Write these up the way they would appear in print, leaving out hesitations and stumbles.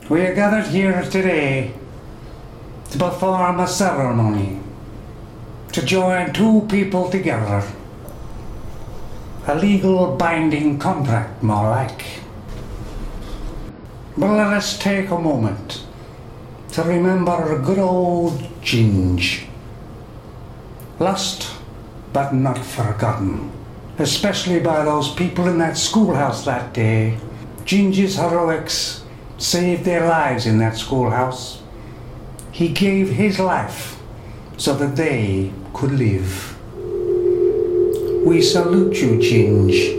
We are gathered here today to perform a ceremony, to join two people together. A legal binding contract, more like. But let us take a moment to remember good old Ginge. Lost, but not forgotten, especially by those people in that schoolhouse that day. Ginge's heroics saved their lives in that schoolhouse. He gave his life so that they could live. We salute you, Ginge.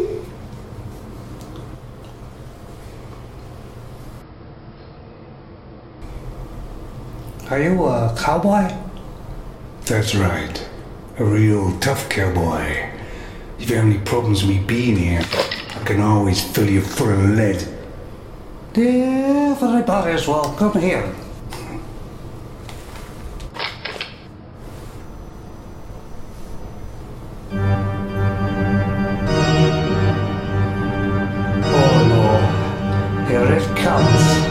Are you a cowboy? That's right. A real tough cowboy. If you have any problems with me being here, I can always fill you full of lead. Everybody's welcome here. Oh no, here it comes.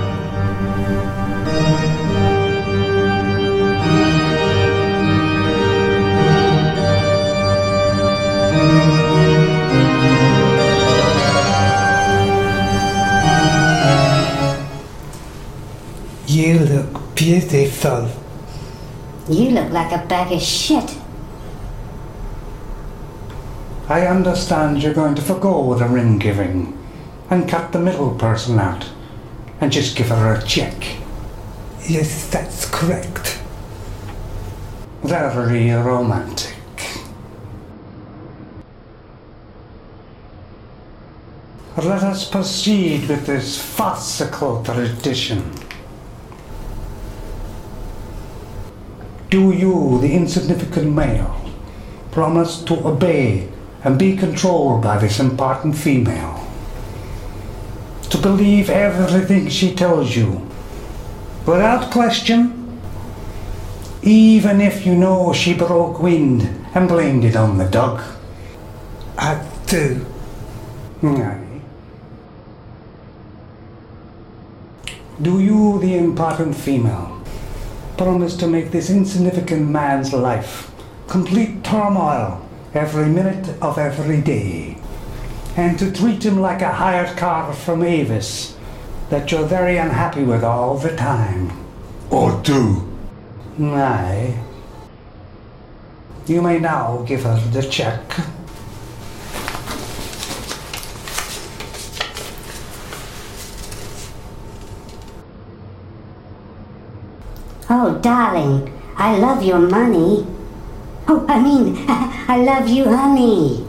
You look beautiful. You look like a bag of shit. I understand you're going to forgo the ring giving and cut the middle person out and just give her a check. Yes, that's correct. Very romantic. Let us proceed with this farcical tradition. Do you, the insignificant male, promise to obey and be controlled by this important female? To believe everything she tells you, without question, even if you know she broke wind and blamed it on the dog? I do. Aye. Do you, the important female, promise to make this insignificant man's life complete turmoil every minute of every day, and to treat him like a hired car from Avis that you're very unhappy with all the time? Or do. Aye. You may now give her the check. Oh, darling, I love your money. Oh, I love you, honey.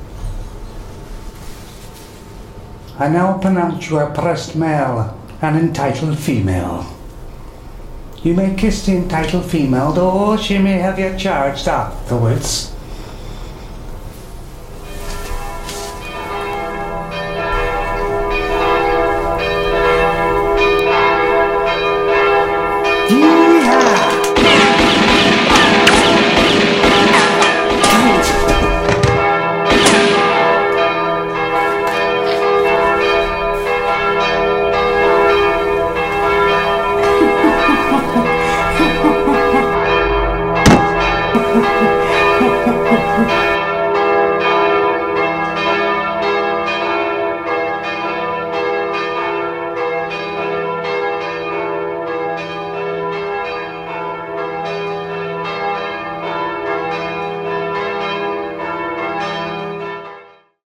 I now pronounce you a pressed male and entitled female. You may kiss the entitled female, though she may have you charged afterwards. Ha ha ha.